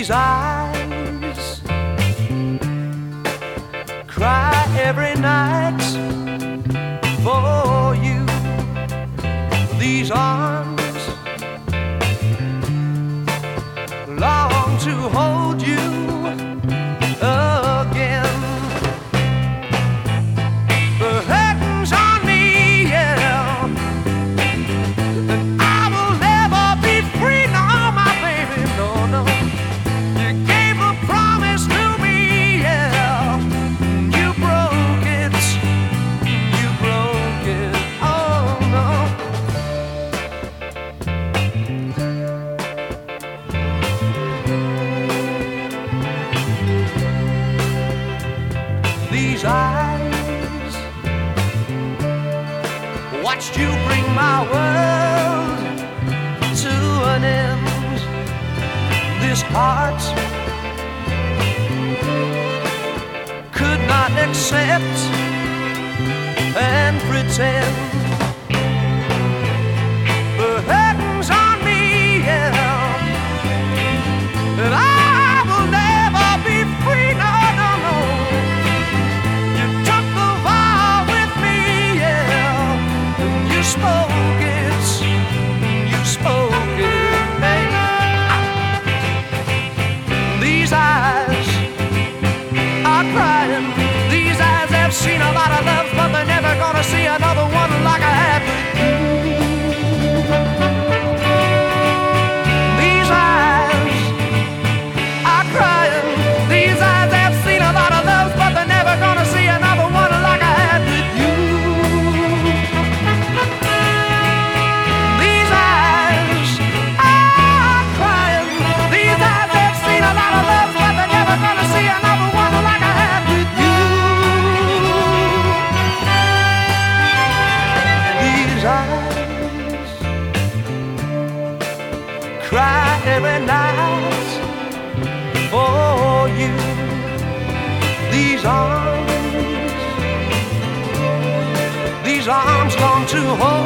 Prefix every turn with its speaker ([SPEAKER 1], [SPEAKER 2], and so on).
[SPEAKER 1] These eyes cry every night for you. These arms long to hold you again. The heaven's on me, yeah, and I will never be free. No, my baby, no, no. You gave a promise to me, yeah, you broke it, you broke it, oh no. These eyes watched you bring my world to an end. This heart could not accept and pretend. The heaven's on me, yeah, and I will never be free, no, no, no. You took the vow with me, yeah, and you spoke it, you spoke it, baby. These eyes are crying. These eyes have seen a lot of love, but they're never gonna see another one like I had with you. These eyes are crying. These eyes have seen a lot of love, but they're never gonna see another one like I had with you. These eyes are crying. These eyes have seen a lot of love, but they're never gonna see another one like I had with you. These eyes cry every night for you. These arms long to hold